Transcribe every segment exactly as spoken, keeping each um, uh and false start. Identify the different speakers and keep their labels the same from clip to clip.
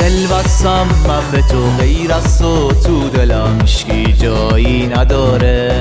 Speaker 1: دل بستم من به تو، غیر از تو تو دلم هیچکی جایی نداره.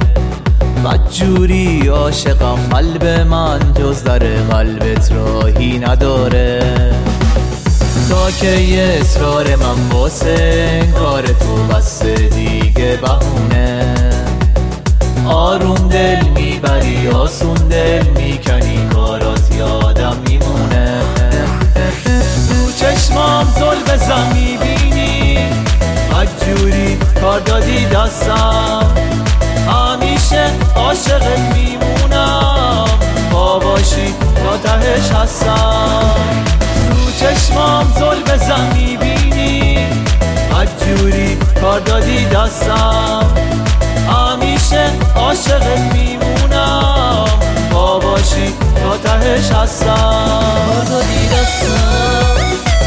Speaker 1: بدجوری عاشقم، قلب من جز در قلبت راهی نداره. تا که یه اصرار من واسه انکار تو بسته دیگه بهونه. آروم دل میبری آسون دل میکنی، کارات یادم میمونه. تو چشمام زل بزن میبینی، بدجوری کار دادی دستم. همیشه عاشقت میمونم، با باشی تا تهش هستم. تو چشمام زل بزن میبینی، بدجوری کار دادی دستم. همیشه عاشقت میمونم، با باشی تا تهش هستم. کار دادی دستم.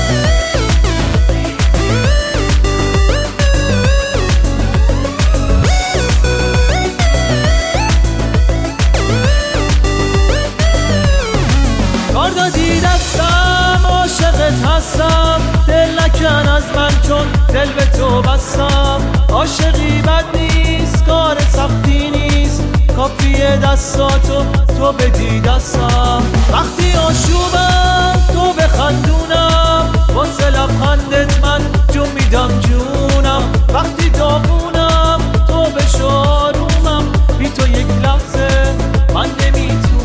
Speaker 1: کار دادی دستم، عاشقت هستم. دل نکن از من چون دل به تو بستم. عاشقی بد نیست، کار سختی نیست، کافیه دستاتو تو بدی دستم. وقتی آشوبم تو بخندونم، واسه لبخندت من جون میدم جونم. وقتی داغونم تو بشو آرومم، بی تو یک لحظه من نمیتونم.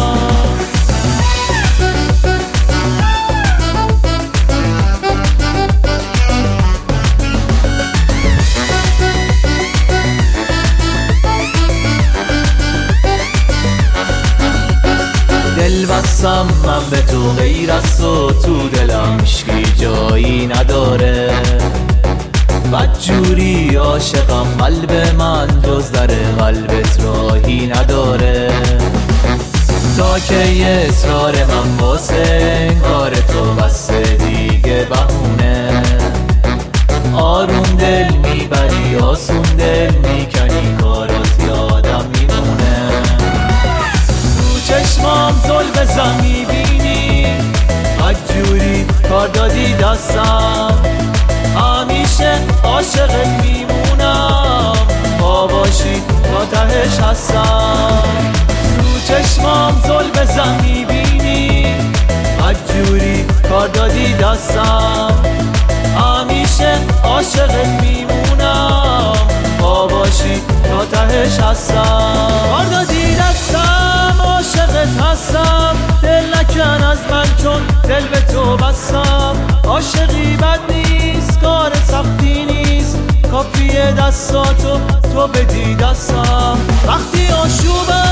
Speaker 1: دل بستم من به تو، غیر از تو تو دلم هیچکی جایی نداره. بدجوری عاشقم، قلب من جز در قلبت راهی نداره. تا که یه اصرار من واسه انکار تو بسته دیگه بهونه. آروم دل میبری آسون دل میکنی، کارات یادم میمونه. چشمام زل بزن میبینی، بدجوری کار دادی دستم. همیشه عاشقت میمونم، با باشی تا تهش هستم. تو چشمام زل بزن میبینی، بدجوری کار دادی دستم. همیشه عاشقت میمونم، با باشی تا تهش هستم. کار دادی دستم، عاشقت هستم. دل نکن از من چون دل به تو بستم. عاشقی بد نیست، کار سختی نیست، کافیه دستاتو تو بدی دستم. وقتی آشوبم